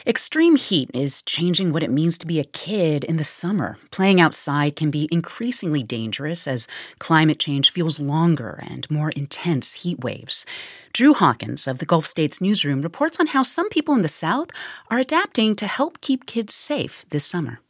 Extreme heat is changing what it means to be a kid in the summer. Playing outside can be increasingly dangerous as climate change fuels longer and more intense heat waves. Drew Hawkins of the Gulf States Newsroom reports on how some people in the South are adapting to help keep kids safe this summer.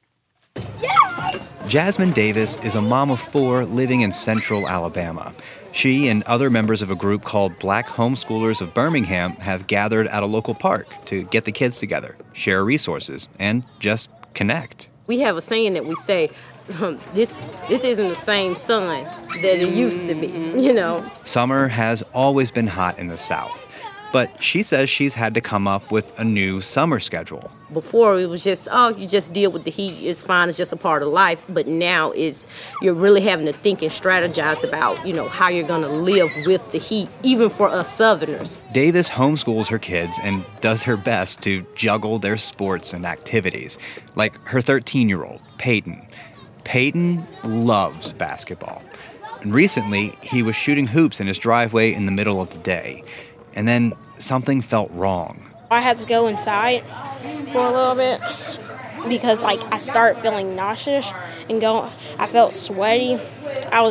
Jasmine Davis is a mom of 4 living in central Alabama. She and other members of a group called Black Homeschoolers of Birmingham have gathered at a local park to get the kids together, share resources, and just connect. We have a saying that we say, this isn't the same sun that it used to be, Summer has always been hot in the South, but she says she's had to come up with a new summer schedule. Before, it was just, you just deal with the heat. It's fine. It's just a part of life. But now you're really having to think and strategize about, how you're going to live with the heat, even for us Southerners. Davis homeschools her kids and does her best to juggle their sports and activities, like her 13-year-old, Peyton. Peyton loves basketball. And recently, he was shooting hoops in his driveway in the middle of the day. And then something felt wrong. I had to go inside for a little bit because, I started feeling nauseous and I felt sweaty. I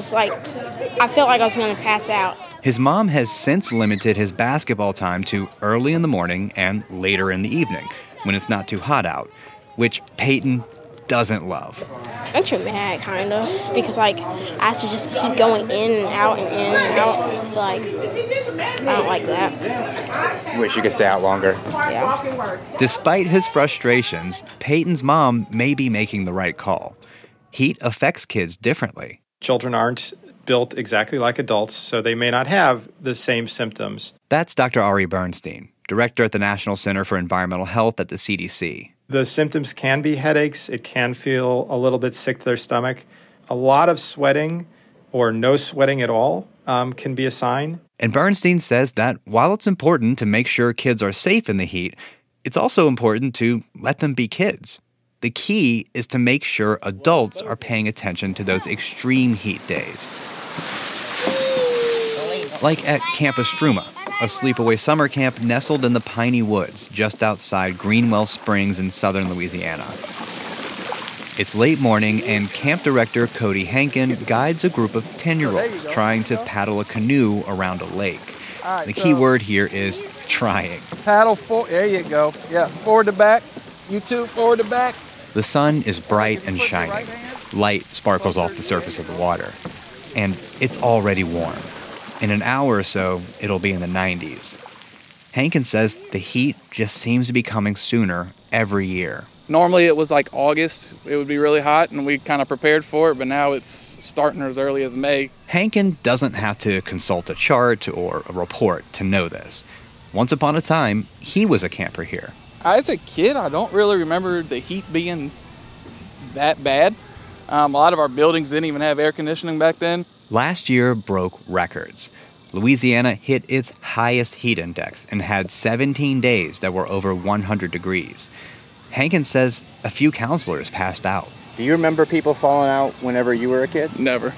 felt like I was going to pass out. His mom has since limited his basketball time to early in the morning and later in the evening when it's not too hot out, which Peyton doesn't love. I'm too mad, kind of, because, I have to just keep going in and out and in and out. So, I don't like that. Wish you could stay out longer. Yeah. Despite his frustrations, Peyton's mom may be making the right call. Heat affects kids differently. Children aren't built exactly like adults, so they may not have the same symptoms. That's Dr. Ari Bernstein, director at the National Center for Environmental Health at the CDC. The symptoms can be headaches. It can feel a little bit sick to their stomach. A lot of sweating or no sweating at all can be a sign. And Bernstein says that while it's important to make sure kids are safe in the heat, it's also important to let them be kids. The key is to make sure adults are paying attention to those extreme heat days. Like at Camp Estruma, a sleepaway summer camp nestled in the piney woods just outside Greenwell Springs in southern Louisiana. It's late morning, and camp director Cody Hankin guides a group of 10-year-olds trying to paddle a canoe around a lake. The key word here is trying. Paddle forward. There you go. Yeah, forward to back. You two, forward to back. The sun is bright and shining. Light sparkles off the surface of the water. And it's already warm. In an hour or so, it'll be in the 90s. Hankin says the heat just seems to be coming sooner every year. Normally it was like August, it would be really hot, and we kind of prepared for it, but now it's starting as early as May. Hankin doesn't have to consult a chart or a report to know this. Once upon a time, he was a camper here. As a kid, I don't really remember the heat being that bad. A lot of our buildings didn't even have air conditioning back then. Last year broke records. Louisiana hit its highest heat index and had 17 days that were over 100 degrees. Hankin says a few counselors passed out. Do you remember people falling out whenever you were a kid? Never.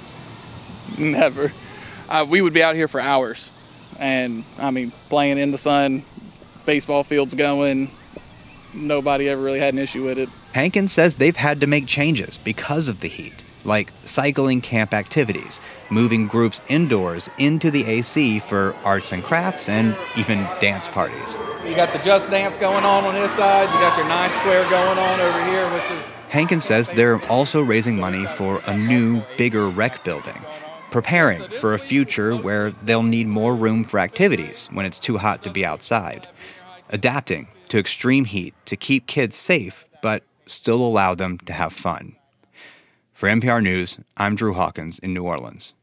We would be out here for hours. And, playing in the sun, baseball fields going, nobody ever really had an issue with it. Hankin says they've had to make changes because of the heat, like cycling camp activities, moving groups indoors into the AC for arts and crafts, and even dance parties. You got the Just Dance going on this side, you got your 9 Square going on over here. Hankin says they're also raising money for a new, bigger rec building, preparing for a future where they'll need more room for activities when it's too hot to be outside, adapting to extreme heat to keep kids safe, but still allow them to have fun. For NPR News, I'm Drew Hawkins in New Orleans.